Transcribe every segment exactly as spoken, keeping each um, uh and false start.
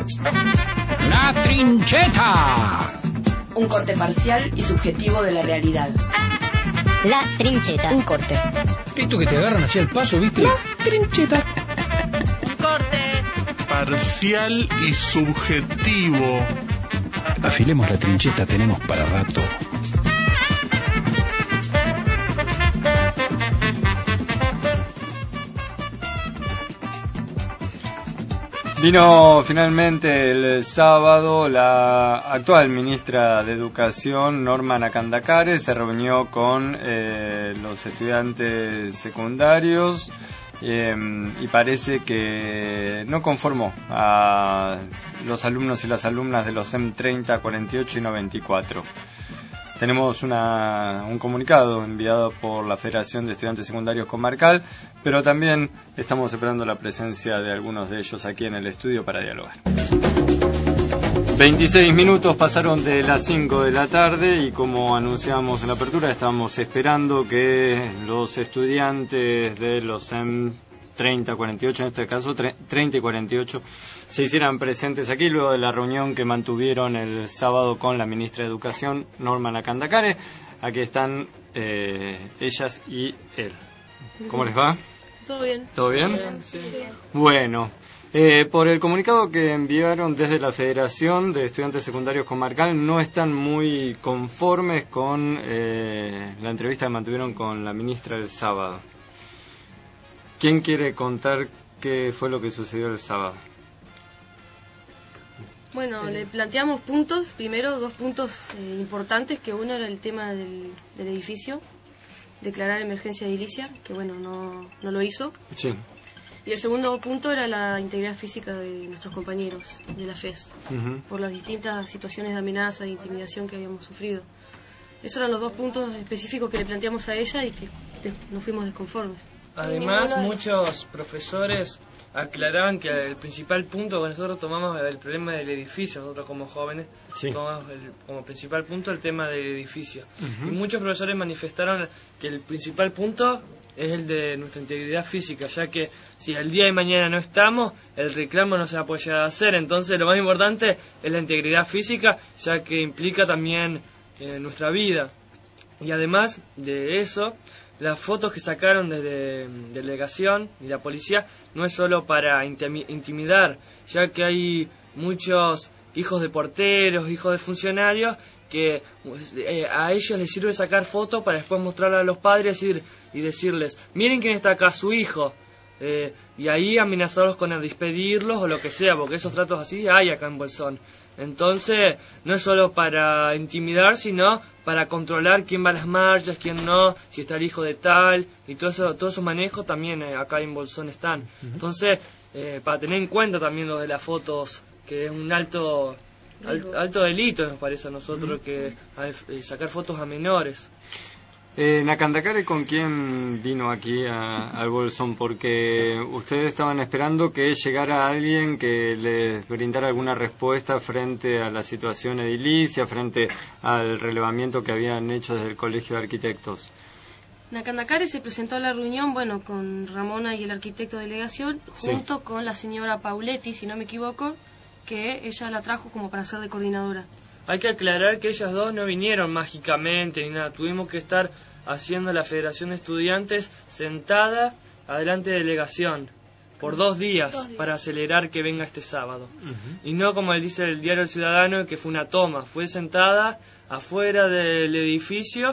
La Trincheta. Un corte parcial y subjetivo de la realidad. La Trincheta. Un corte. Esto que te agarran hacia el paso, ¿viste? La Trincheta. Un corte. Parcial y subjetivo. Afilemos la trincheta, tenemos para rato. Vino finalmente el sábado la actual ministra de Educación, Norma Nakandakare, se reunió con eh, los estudiantes secundarios eh, y parece que no conformó a los alumnos y las alumnas de los E M treinta, cuarenta y ocho y noventa y cuatro. Tenemos una, un comunicado enviado por la Federación de Estudiantes Secundarios Comarcal, pero también estamos esperando la presencia de algunos de ellos aquí en el estudio para dialogar. veintiséis minutos pasaron de las cinco de la tarde y como anunciamos en la apertura, estamos esperando que los estudiantes de los E M treinta, cuarenta y ocho, en este caso treinta y cuarenta y ocho, se hicieran presentes aquí luego de la reunión que mantuvieron el sábado con la ministra de Educación, Norma Nakandakare. Aquí están eh, ellas y él. ¿Cómo les va? ¿Todo bien? ¿Todo bien? Bien, sí. Bueno, eh, por el comunicado que enviaron desde la Federación de Estudiantes Secundarios Comarcal, no están muy conformes con eh, la entrevista que mantuvieron con la ministra el sábado. ¿Quién quiere contar qué fue lo que sucedió el sábado? Bueno, le planteamos puntos, primero dos puntos eh, importantes, que uno era el tema del, del edificio, declarar emergencia edilicia, que bueno, no, no lo hizo. Sí. Y el segundo punto era la integridad física de nuestros compañeros de la F E S, Uh-huh. por las distintas situaciones de amenaza e intimidación que habíamos sufrido. Esos eran los dos puntos específicos que le planteamos a ella y que de, nos fuimos desconformes. Además, muchos profesores aclaraban que el principal punto que nosotros tomamos el problema del edificio, nosotros como jóvenes, sí. tomamos el, como principal punto el tema del edificio. Uh-huh. Y muchos profesores manifestaron que el principal punto es el de nuestra integridad física, ya que si el día de mañana no estamos, el reclamo no se va a poder llegar a hacer. Entonces, lo más importante es la integridad física, ya que implica también eh, nuestra vida. Y además de eso, las fotos que sacaron desde delegación y la policía no es solo para intimidar, ya que hay muchos hijos de porteros, hijos de funcionarios, que eh, a ellos les sirve sacar fotos para después mostrarla a los padres y, y decirles, miren quién está acá, su hijo, eh, y ahí amenazarlos con despedirlos o lo que sea, porque esos tratos así hay acá en Bolsón. Entonces, no es solo para intimidar, sino para controlar quién va a las marchas, quién no, si está el hijo de tal, y todo eso, todos esos manejos también eh, acá en Bolsón están. Uh-huh. Entonces, eh, para tener en cuenta también lo de las fotos, que es un alto al, alto delito, nos parece a nosotros, uh-huh. que eh, sacar fotos a menores. Eh, Nakandakare, ¿con quién vino aquí a, al Bolsón? Porque ustedes estaban esperando que llegara alguien que les brindara alguna respuesta frente a la situación edilicia, frente al relevamiento que habían hecho desde el Colegio de Arquitectos. Nakandakare se presentó a la reunión, bueno, con Ramona y el arquitecto de delegación, junto sí. con la señora Pauletti, si no me equivoco, que ella la trajo como para ser de coordinadora. Hay que aclarar que ellas dos no vinieron mágicamente ni nada, tuvimos que estar haciendo la Federación de Estudiantes sentada adelante de delegación por dos días, dos días para acelerar que venga este sábado. Uh-huh. Y no como dice el diario El Ciudadano, que fue una toma, fue sentada afuera del edificio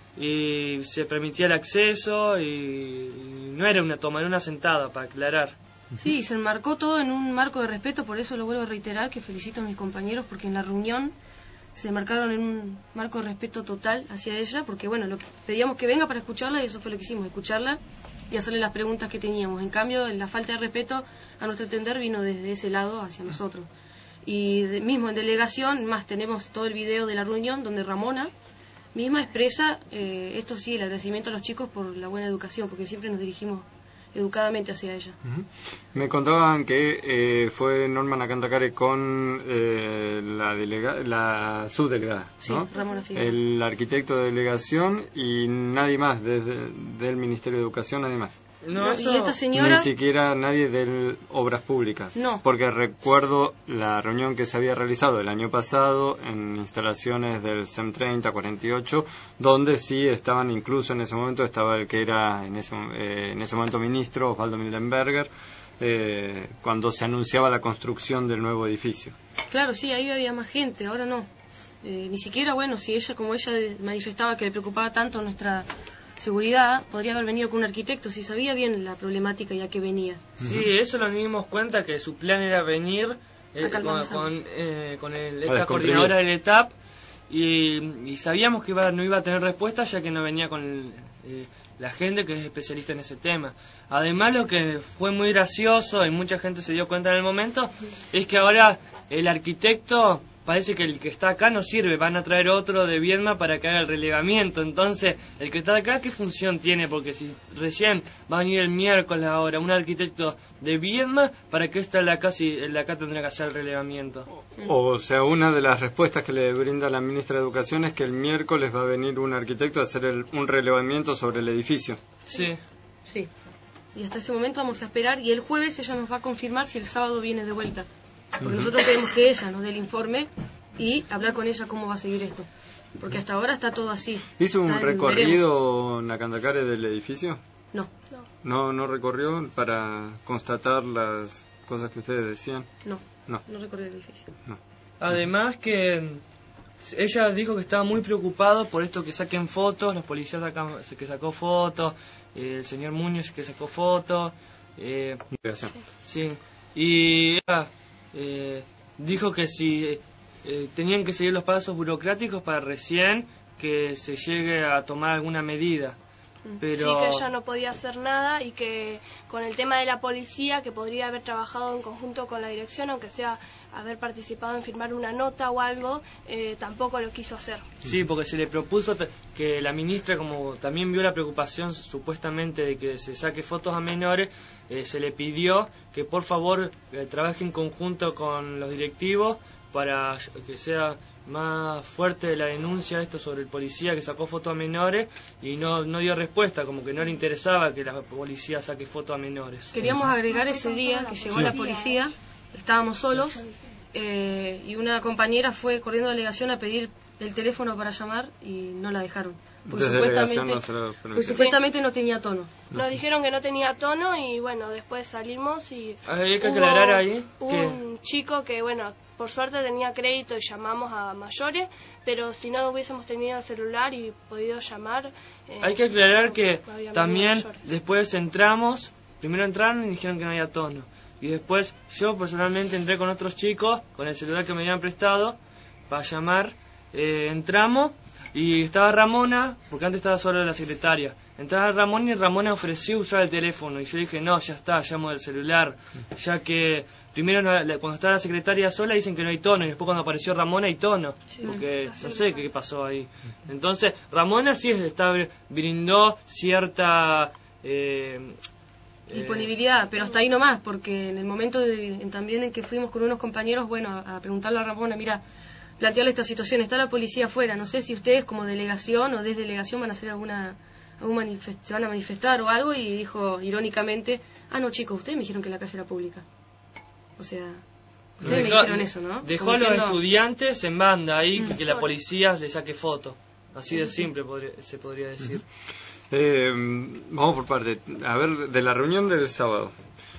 y se permitía el acceso y, y no era una toma, era una sentada, para aclarar. Sí, se enmarcó todo en un marco de respeto, por eso lo vuelvo a reiterar, que felicito a mis compañeros, porque en la reunión se marcaron en un marco de respeto total hacia ella, porque bueno, lo que pedíamos que venga para escucharla y eso fue lo que hicimos, escucharla y hacerle las preguntas que teníamos. En cambio, la falta de respeto, a nuestro entender, vino desde ese lado hacia nosotros. Y de, mismo en delegación, más tenemos todo el video de la reunión donde Ramona misma expresa, eh, esto sí, el agradecimiento a los chicos por la buena educación, porque siempre nos dirigimos educadamente hacia ella. Uh-huh. Me contaban que eh, fue Norma Nakandakare con eh, la delega la subdelegada, sí, ¿no? Ramona Figueroa, el arquitecto de delegación y nadie más desde del Ministerio de Educación, nadie más. No, y eso... esta señora... Ni siquiera nadie de Obras Públicas. No. Porque recuerdo la reunión que se había realizado el año pasado en instalaciones del C E M treinta cuarenta y ocho, donde sí estaban, incluso en ese momento, estaba el que era en ese, eh, en ese momento ministro, Osvaldo Mildenberger, eh, cuando se anunciaba la construcción del nuevo edificio. Claro, sí, ahí había más gente, ahora no. Eh, ni siquiera, bueno, si ella, como ella manifestaba que le preocupaba tanto nuestra seguridad, podría haber venido con un arquitecto si sabía bien la problemática ya que venía. Sí, eso nos dimos cuenta que su plan era venir eh, Acá con, al con, eh, con el, A esta descomprimir. coordinadora del E T A P y, y sabíamos que iba, no iba a tener respuesta ya que no venía con el, eh, la gente que es especialista en ese tema. Además, lo que fue muy gracioso y mucha gente se dio cuenta en el momento es que ahora el arquitecto... Parece que el que está acá no sirve, van a traer otro de Viedma para que haga el relevamiento. Entonces, el que está acá, ¿qué función tiene? Porque si recién va a venir el miércoles ahora un arquitecto de Viedma, ¿para qué está acá si el de acá tendrá que hacer el relevamiento? O sea, una de las respuestas que le brinda la ministra de Educación es que el miércoles va a venir un arquitecto a hacer el, un relevamiento sobre el edificio. Sí. Sí. Y hasta ese momento vamos a esperar y el jueves ella nos va a confirmar si el sábado viene de vuelta. Porque nosotros queremos que ella nos dé el informe y hablar con ella cómo va a seguir esto. Porque hasta ahora está todo así. ¿Hizo un Está en recorrido Nakandakare del edificio? No, ¿No no recorrió para constatar las cosas que ustedes decían? no, No. no recorrió el edificio. No. Además que ella dijo que estaba muy preocupado por esto que saquen fotos, los policías sacan, que sacó fotos, eh, el señor Muñoz que sacó fotos. Eh, Gracias. sí. Y ella eh, dijo que si eh, tenían que seguir los pasos burocráticos para recién que se llegue a tomar alguna medida. Pero... Sí, que ella no podía hacer nada y que con el tema de la policía, que podría haber trabajado en conjunto con la dirección, aunque sea haber participado en firmar una nota o algo, eh, tampoco lo quiso hacer. Sí, porque se le propuso que la ministra, como también vio la preocupación supuestamente de que se saque fotos a menores, eh, se le pidió que por favor eh, trabaje en conjunto con los directivos para que sea más fuerte la denuncia esto sobre el policía que sacó fotos a menores y no, no dio respuesta, como que no le interesaba que la policía saque fotos a menores. Queríamos agregar ese día que llegó la policía, estábamos solos eh, y una compañera fue corriendo a la delegación a pedir el teléfono para llamar y no la dejaron. Porque Desde supuestamente, delegación no se lo porque permitieron. supuestamente no tenía tono. Nos dijeron que no tenía tono y bueno, después salimos y Hay que hubo aclarar ahí que... un chico que bueno, por suerte tenía crédito y llamamos a mayores, pero si no hubiésemos tenido celular y podido llamar... eh, Hay que aclarar que no había también mayores. después entramos, primero entraron y dijeron que no había tono. Y después yo personalmente entré con otros chicos, con el celular que me habían prestado, para llamar. Eh, entramos y estaba Ramona, porque antes estaba solo la secretaria. Entraba Ramona y Ramona ofreció usar el teléfono. Y yo dije, no, ya está, llamo del celular. Ya que primero no- la- cuando estaba la secretaria sola dicen que no hay tono. Y después cuando apareció Ramona hay tono. Porque no sé qué pasó ahí. Entonces Ramona sí está, brindó cierta... Eh, Disponibilidad, pero hasta ahí nomás, porque en el momento de, en- también en que fuimos con unos compañeros, bueno, a, a preguntarle a Ramona, mira, plantearle esta situación, está la policía afuera, no sé si ustedes como delegación o desde delegación van a hacer alguna, algún manifest- se van a manifestar o algo, y dijo irónicamente, ah no chicos, ustedes me dijeron que la calle era pública. O sea, ustedes me Dejó- dijeron eso, ¿no? Dejó Como a los diciendo, estudiantes en banda ahí, Mm. que la policía le saque foto. Así de simple podría- se podría decir. Eh, vamos por parte. A ver, de la reunión del sábado.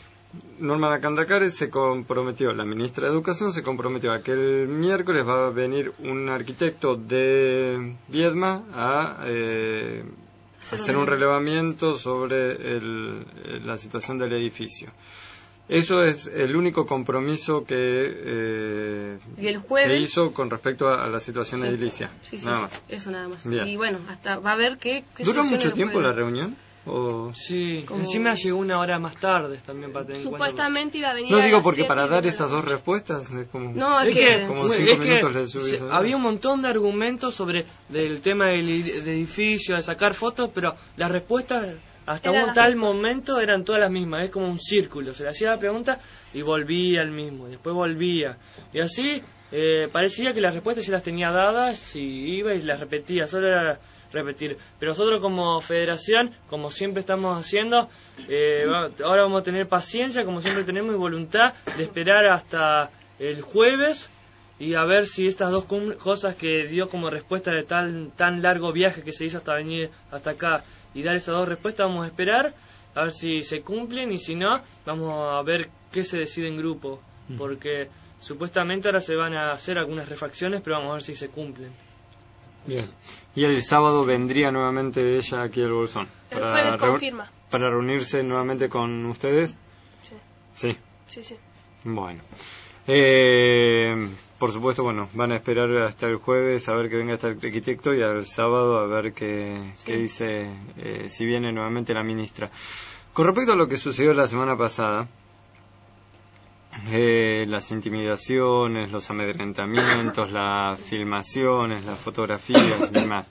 Norma Nakandakare se comprometió, la ministra de Educación se comprometió a que el miércoles va a venir un arquitecto de Viedma a eh, Hacer hacer un un relevamiento sobre el- la situación del edificio. Eso es el único compromiso que, eh, Y el que jueves... hizo con respecto a, a la situación Sí. edilicia. Sí, sí, Nada sí, más. eso nada más. Bien. Y bueno, hasta va a ver qué... qué ¿Duró soluciona mucho el tiempo jueves. la reunión? ¿O? Sí, Como- encima llegó una hora más tarde también para tener en cuenta. Supuestamente iba a venir No a digo las porque siete para y dar bueno, esas dos respuestas es como... No, es, Es que... que, Como es cinco que minutos le subís se- a- había un montón de argumentos sobre del tema del, ed- del edificio, de sacar fotos, pero las respuestas hasta Eran un las tal mismas. momento eran todas las mismas, es como un círculo, se le hacía la pregunta y volvía el mismo, después volvía. Y así eh, parecía que las respuestas ya las tenía dadas y iba y las repetía, solo era repetir. Pero nosotros como federación, como siempre estamos haciendo, eh, ahora vamos a tener paciencia, como siempre tenemos, y voluntad de esperar hasta el jueves y a ver si estas dos cosas que dio como respuesta de tan, tan largo viaje que se hizo hasta venir hasta acá y dar esas dos respuestas, vamos a esperar a ver si se cumplen, y si no, vamos a ver qué se decide en grupo, porque supuestamente ahora se van a hacer algunas refacciones, pero vamos a ver si se cumplen. Bien. Y el sábado vendría nuevamente ella aquí al Bolsón. El jueves confirma. ¿Para reunirse nuevamente con ustedes? Sí. Sí. Sí, sí. Bueno. Eh, por supuesto, bueno, van a esperar hasta el jueves a ver que venga este arquitecto y al sábado a ver qué, sí. qué dice, eh, si viene nuevamente la ministra. Con respecto a lo que sucedió la semana pasada, eh, las intimidaciones, los amedrentamientos, las filmaciones, las fotografías y demás,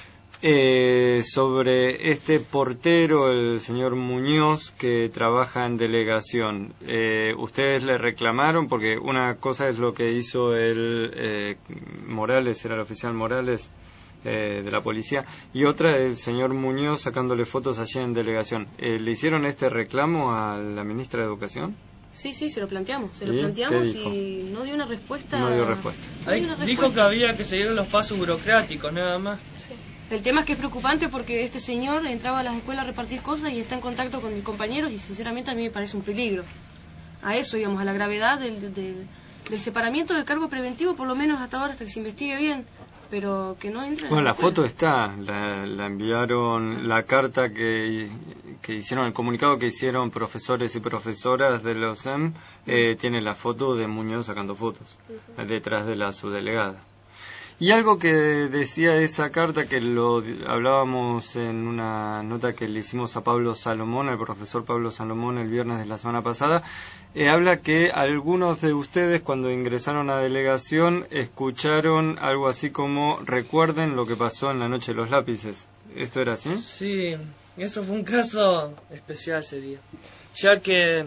eh, sobre este portero, el señor Muñoz, que trabaja en delegación, eh, ¿ustedes le reclamaron? Porque una cosa es lo que hizo el eh, Morales, era el oficial Morales eh, de la policía, y otra el señor Muñoz sacándole fotos allí en delegación. Eh, ¿Le hicieron este reclamo a la ministra de Educación? Sí, sí, se lo planteamos, se lo planteamos y no dio una respuesta. No dio respuesta. No dio una Dijo respuesta. que había que seguir los pasos burocráticos, nada más. Sí. El tema es que es preocupante porque este señor entraba a las escuelas a repartir cosas y está en contacto con mis compañeros y sinceramente a mí me parece un peligro. A eso íbamos, a la gravedad del, del, del separamiento del cargo preventivo, por lo menos hasta ahora, hasta que se investigue bien, pero que no entre. Bueno, en la, la foto está, la, la enviaron, la carta que, que hicieron, el comunicado que hicieron profesores y profesoras de los E M, eh, tiene la foto de Muñoz sacando fotos, uh-huh. detrás de la subdelegada. Y algo que decía esa carta, que lo hablábamos en una nota que le hicimos a Pablo Salomón, al profesor Pablo Salomón, el viernes de la semana pasada, eh, habla que algunos de ustedes cuando ingresaron a delegación escucharon algo así como recuerden lo que pasó en la noche de los lápices. ¿Esto era así? Sí, eso fue un caso especial ese día, ya que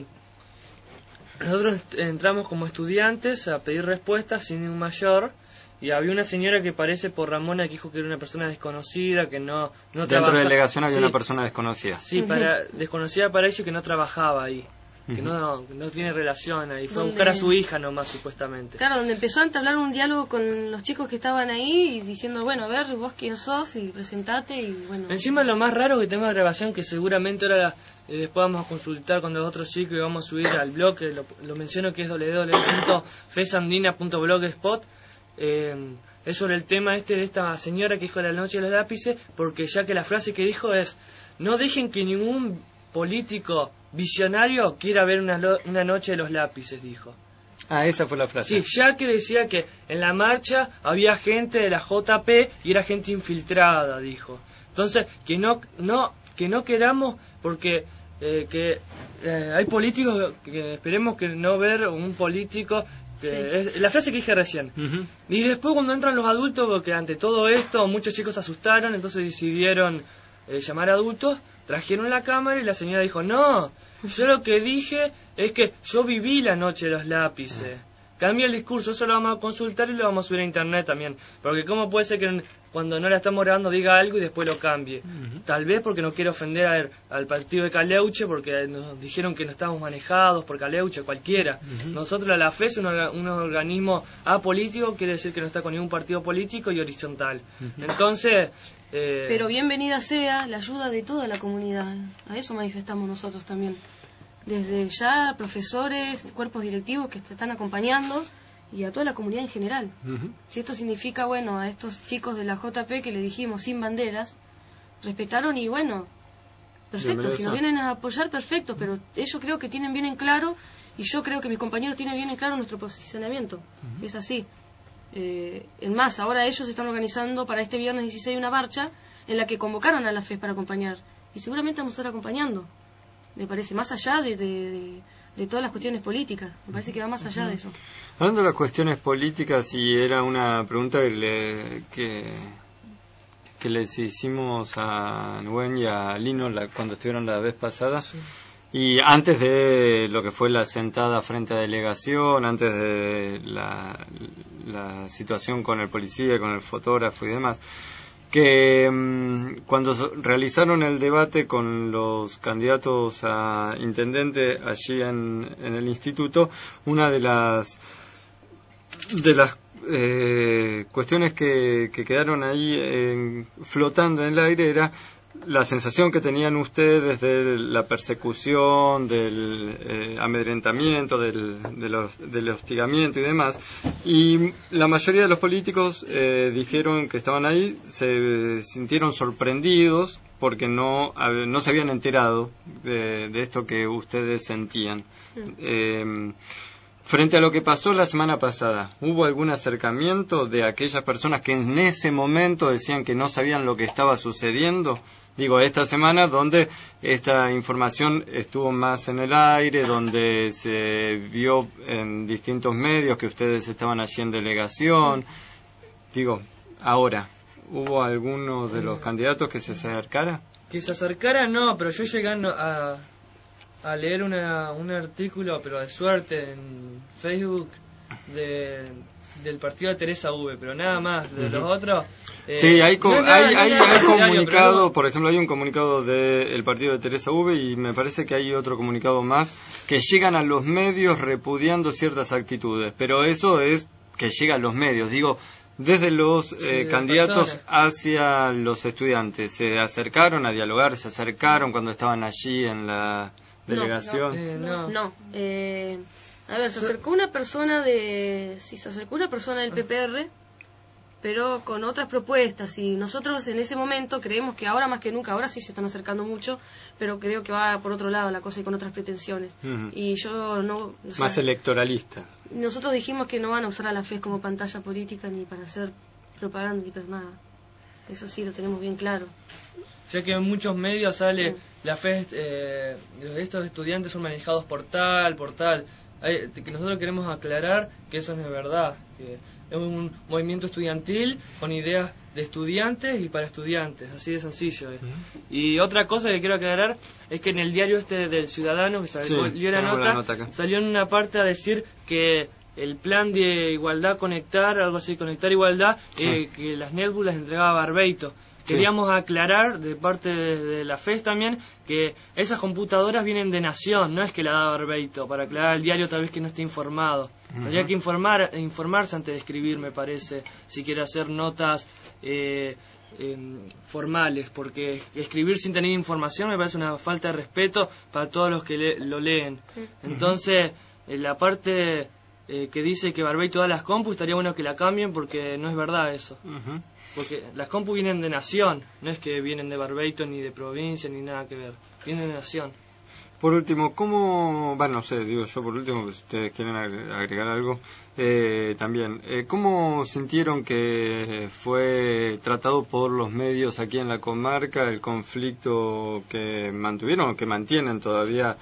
nosotros entramos como estudiantes a pedir respuestas sin ningún mayor. Y había una señora que parece por Ramona que dijo que era una persona desconocida, que no, no Dentro trabaja. de delegación había sí, una persona desconocida. Sí, para, desconocida para ellos, que no trabajaba ahí, que uh-huh. no, no tiene relación ahí. Fue a buscar a su hija nomás, supuestamente. Claro, donde empezó a entablar un diálogo con los chicos que estaban ahí y diciendo, bueno, a ver, vos quién sos y presentate y bueno. Encima lo más raro que tenemos grabación, que seguramente ahora eh, después vamos a consultar con los otros chicos y vamos a subir al blog, que lo, lo menciono, que es doble u doble u doble u punto fesandina punto blogspot. Eh, es sobre el tema este de esta señora que dijo la noche de los lápices, porque ya que la frase que dijo es: no dejen que ningún político visionario quiera ver una, lo, una noche de los lápices, dijo. Ah, esa fue la frase. Sí, ya que decía que en la marcha había gente de la J P y era gente infiltrada, dijo. Entonces, que no no que no queramos, porque eh, que eh, hay políticos que esperemos que no ver un político. Que sí. Es la frase que dije recién. Uh-huh. Y después cuando entran los adultos, porque ante todo esto muchos chicos se asustaron, entonces decidieron eh, llamar a adultos, trajeron la cámara y la señora dijo: no, yo lo que dije es que yo viví la noche de los lápices. Cambia el discurso, eso lo vamos a consultar y lo vamos a subir a internet también. Porque cómo puede ser que cuando no la estamos grabando diga algo y después lo cambie. Uh-huh. Tal vez porque no quiere ofender al, al partido de Caleuche, porque nos dijeron que no estamos manejados por Caleuche, cualquiera. Uh-huh. Nosotros, la F E es un, un organismo apolítico, quiere decir que no está con ningún partido político, y horizontal. Uh-huh. Entonces... Eh... Pero bienvenida sea la ayuda de toda la comunidad. A eso manifestamos nosotros también. Desde ya profesores, cuerpos directivos que te están acompañando y a toda la comunidad en general. Uh-huh. Si esto significa, bueno, a estos chicos de la J P que le dijimos sin banderas, respetaron y bueno, perfecto, si nos vienen a apoyar, perfecto, pero ellos creo que tienen bien en claro y yo creo que mis compañeros tienen bien en claro nuestro posicionamiento. Uh-huh. Es así. Eh, en más, ahora ellos están organizando para este viernes dieciséis una marcha en la que convocaron a la F E S para acompañar y seguramente vamos a estar acompañando. Me parece, más allá de, de, de, de todas las cuestiones políticas, me parece que va más allá uh-huh. de eso. Hablando de las cuestiones políticas, y era una pregunta que, le, que, que les hicimos a Nuen y a Lino la, cuando estuvieron la vez pasada, sí. Y antes de lo que fue la sentada frente a delegación, antes de la, la situación con el policía, con el fotógrafo y demás, que mmm, cuando realizaron el debate con los candidatos a intendente allí en, en el instituto, una de las de las eh, cuestiones que, que quedaron ahí en, flotando en el aire era la sensación que tenían ustedes de la persecución, del eh, amedrentamiento, del, de los, del hostigamiento y demás. Y la mayoría de los políticos eh, dijeron que estaban ahí, se sintieron sorprendidos porque no, no se habían enterado de, de esto que ustedes sentían. Eh, frente a lo que pasó la semana pasada, ¿hubo algún acercamiento de aquellas personas que en ese momento decían que no sabían lo que estaba sucediendo? Digo, esta semana donde esta información estuvo más en el aire, donde se vio en distintos medios que ustedes estaban allí en delegación. Digo, ahora, ¿hubo alguno de los candidatos que se acercara? Que se acercara no, pero yo llegando a, a leer una, un artículo, pero de suerte, en Facebook, de, del partido de Teresa V, pero nada más, de uh-huh. los otros... Eh, sí, hay, co- no, no, hay, no, hay, no, hay no, comunicado, no. por ejemplo, hay un comunicado del partido de Teresa V y me parece que hay otro comunicado más que llegan a los medios repudiando ciertas actitudes, pero eso es que llega a los medios, digo, desde los eh, sí, candidatos personas. Hacia los estudiantes, ¿se acercaron a dialogar, se acercaron cuando estaban allí en la delegación? No, no, eh, no. no eh, a ver, se acercó una persona de, sí, se acercó una persona del P P R, pero con otras propuestas, y nosotros en ese momento creemos que ahora más que nunca, ahora sí se están acercando mucho, pero creo que va por otro lado la cosa y con otras pretensiones. Uh-huh. Y yo no... O sea, más electoralista. Nosotros dijimos que no van a usar a la F E S como pantalla política ni para hacer propaganda ni para nada. Eso sí lo tenemos bien claro. Ya que en muchos medios sale uh-huh. la F E S, eh, estos estudiantes son manejados por tal, por tal. Hay, que nosotros queremos aclarar que eso no es verdad, que es un movimiento estudiantil con ideas de estudiantes y para estudiantes, así de sencillo es. Uh-huh. Y otra cosa que quiero aclarar es que en el diario este del Ciudadano, que salió sí, la nota, la nota salió en una parte a decir que el plan de igualdad conectar, algo así, conectar igualdad, sí. eh, que las netbooks las entregaba Barbeito. Queríamos sí. aclarar de parte de, de la F E S también que esas computadoras vienen de Nación, no es que la da Barbeito, para aclarar al diario tal vez que no esté informado. Uh-huh. Tendría que informar, informarse antes de escribir, me parece, si quiere hacer notas eh, eh, formales, porque escribir sin tener información me parece una falta de respeto para todos los que le, lo leen. Uh-huh. Entonces, eh, la parte eh, que dice que Barbeito da las compus, estaría bueno que la cambien porque no es verdad eso. Uh-huh. Porque las compu vienen de Nación, no es que vienen de Barbeito ni de provincia ni nada que ver, vienen de Nación. Por último, ¿cómo, bueno, no sé, digo yo por último, si ustedes quieren agregar algo, eh, también, eh, ¿cómo sintieron que fue tratado por los medios aquí en la comarca el conflicto que mantuvieron o que mantienen todavía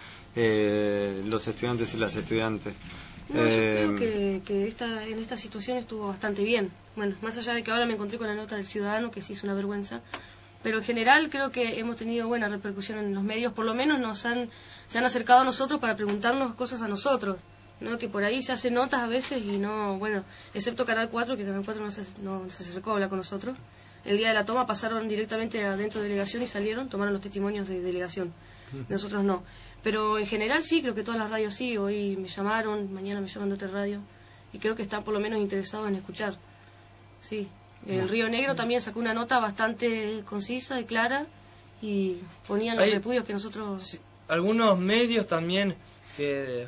eh, los estudiantes y las estudiantes? No, yo eh, creo que, que esta, en esta situación estuvo bastante bien. Bueno, más allá de que ahora me encontré con la nota del Ciudadano, que sí es una vergüenza, pero en general creo que hemos tenido buena repercusión en los medios, por lo menos nos han se han acercado a nosotros para preguntarnos cosas a nosotros, ¿no? Que por ahí se hacen notas a veces y no, bueno, excepto Canal cuatro, que Canal cuatro no se, no se acercó a hablar con nosotros. El día de la toma pasaron directamente adentro de delegación y salieron, tomaron los testimonios de delegación. Nosotros no. Pero en general sí, creo que todas las radios sí. Hoy me llamaron, mañana me llaman de otra radio. Y creo que están por lo menos interesados en escuchar. Sí. El Río Negro también sacó una nota bastante concisa y clara. Y ponían los Hay, repudios que nosotros... Sí, algunos medios también que...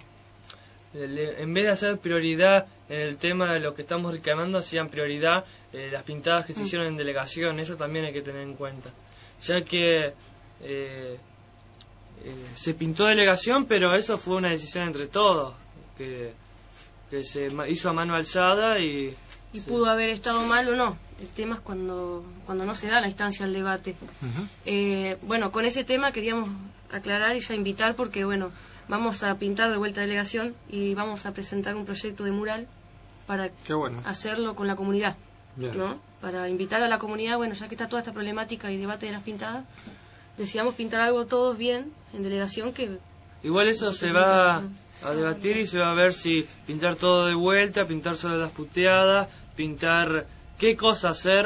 En vez de hacer prioridad en el tema de lo que estamos reclamando, hacían prioridad eh, las pintadas que se hicieron en delegación. Eso también hay que tener en cuenta. Ya que... Eh, Eh, se pintó delegación, pero eso fue una decisión entre todos, que, que se hizo a mano alzada y... Y se... pudo haber estado mal o no. El tema es cuando, cuando no se da la instancia al debate. Uh-huh. Eh, bueno, con ese tema queríamos aclarar y ya invitar porque, bueno, vamos a pintar de vuelta delegación y vamos a presentar un proyecto de mural para bueno. hacerlo con la comunidad, yeah. ¿no? Para invitar a la comunidad, bueno, ya que está toda esta problemática y debate de las pintadas, decidamos pintar algo todos bien en delegación que... Igual eso se va a debatir y se va a ver si pintar todo de vuelta, pintar solo las puteadas, pintar qué cosa hacer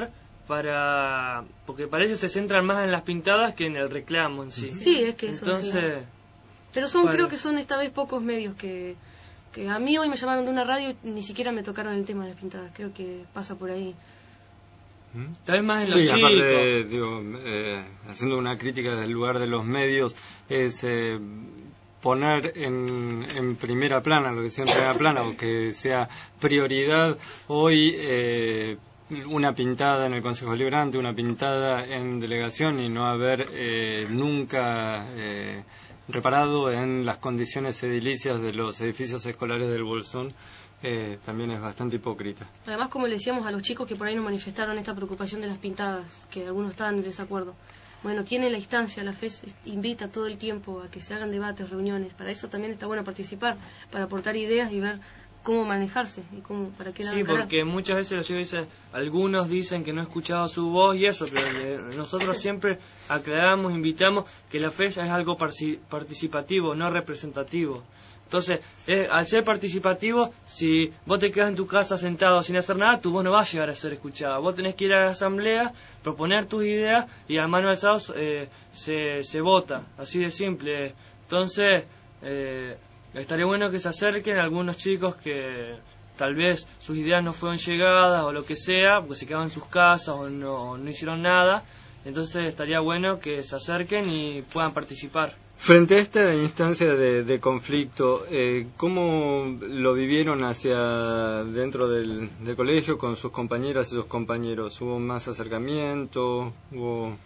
para porque parece que se centran más en las pintadas que en el reclamo en sí. Sí, es que eso. Entonces, sí. Pero son, para... creo que son esta vez pocos medios que, que a mí hoy me llamaron de una radio y ni siquiera me tocaron el tema de las pintadas. Creo que pasa por ahí. Tal vez más en los sí, chicos. aparte, digo, eh, haciendo una crítica desde el lugar de los medios, es eh, poner en, en primera plana, lo que sea en primera plana, o que sea prioridad hoy eh, una pintada en el Consejo Deliberante, una pintada en delegación y no haber eh, nunca eh, reparado en las condiciones edilicias de los edificios escolares del Bolsón. Eh, también es bastante hipócrita. Además, como le decíamos a los chicos que por ahí nos manifestaron esta preocupación de las pintadas, que algunos estaban en desacuerdo, bueno, tiene la instancia, la F E S invita todo el tiempo a que se hagan debates, reuniones, para eso también está bueno participar, para aportar ideas y ver cómo manejarse y cómo, para qué lado Sí, encarar. porque muchas veces los chicos dicen, algunos dicen que no he escuchado su voz y eso, pero le, nosotros siempre aclaramos, invitamos que la F E S es algo parci- participativo, no representativo. Entonces, eh, al ser participativo, si vos te quedas en tu casa sentado sin hacer nada, tu voz no va a llegar a ser escuchada. Vos tenés que ir a la asamblea, proponer tus ideas y a mano alzada eh, se, se vota, así de simple. Entonces, eh, estaría bueno que se acerquen algunos chicos que tal vez sus ideas no fueron llegadas o lo que sea, porque se quedaban en sus casas o no, no hicieron nada. Entonces, estaría bueno que se acerquen y puedan participar. Frente a esta instancia de, de conflicto, eh, ¿cómo lo vivieron hacia dentro del, del colegio con sus compañeras y sus compañeros? ¿Hubo más acercamiento? ¿Hubo...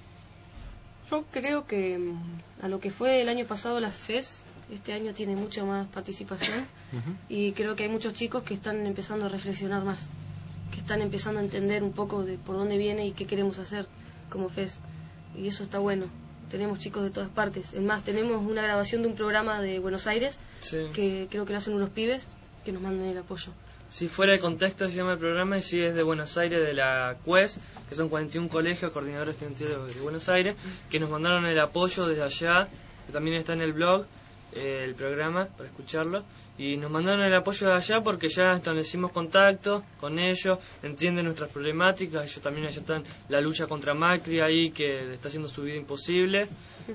Yo creo que a lo que fue el año pasado la F E S, este año tiene mucha más participación. Uh-huh. Y creo que hay muchos chicos que están empezando a reflexionar más, que están empezando a entender un poco de por dónde viene y qué queremos hacer como F E S. Y eso está bueno. Tenemos chicos de todas partes. Es más, tenemos una grabación de un programa de Buenos Aires, sí, que creo que lo hacen unos pibes que nos mandan el apoyo. Si fuera de contexto se llama el programa y sí es de Buenos Aires, de la C U E S, que son cuarenta y uno colegios, coordinadores estudiantiles de Buenos Aires, que nos mandaron el apoyo desde allá, que también está en el blog, eh, el programa, para escucharlo. Y nos mandaron el apoyo de allá porque ya establecimos contacto con ellos, entienden nuestras problemáticas, ellos también allá están la lucha contra Macri ahí, que está haciendo su vida imposible,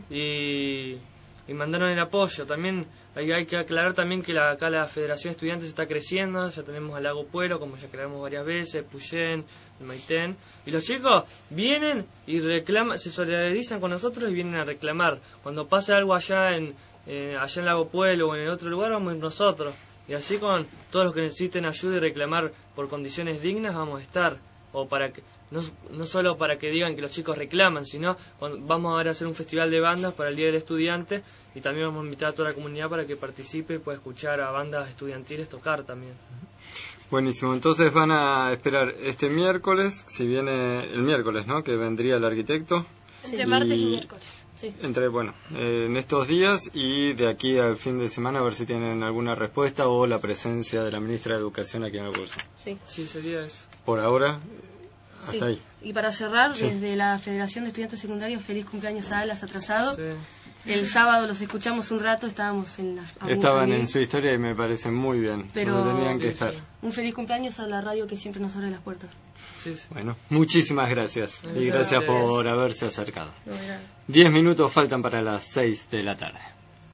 y, y mandaron el apoyo. También hay, hay que aclarar también que la, acá la Federación de Estudiantes está creciendo, ya tenemos al Lago Pueblo, como ya aclaramos varias veces, Puyén, el Maitén, y los chicos vienen y reclaman, se solidarizan con nosotros y vienen a reclamar. Cuando pasa algo allá en... Eh, allá en Lago Pueblo o en el otro lugar vamos a ir nosotros, y así con todos los que necesiten ayuda y reclamar por condiciones dignas vamos a estar, o para que no, no solo para que digan que los chicos reclaman, sino cuando, vamos a hacer un festival de bandas para el Día del Estudiante y también vamos a invitar a toda la comunidad para que participe y pueda escuchar a bandas estudiantiles tocar también. Buenísimo, entonces van a esperar este miércoles, si viene el miércoles, ¿no? Que vendría el arquitecto. Entre y... martes y miércoles. Sí. Entre, bueno, eh, en estos días y de aquí al fin de semana a ver si tienen alguna respuesta o la presencia de la ministra de Educación aquí en el Bolsón. Sí, sí sería eso. Por ahora, hasta sí. ahí. Y para cerrar, sí. desde la Federación de Estudiantes Secundarios, feliz cumpleaños a Alas atrasado. Sí. El sábado los escuchamos un rato, estábamos en la... Estaban en su historia y me parece muy bien, pero tenían que sí, estar. Sí. Un feliz cumpleaños a la radio que siempre nos abre las puertas. Sí, sí. Bueno, muchísimas gracias. Gracias y gracias por haberse acercado. No, Diez minutos faltan para las seis de la tarde.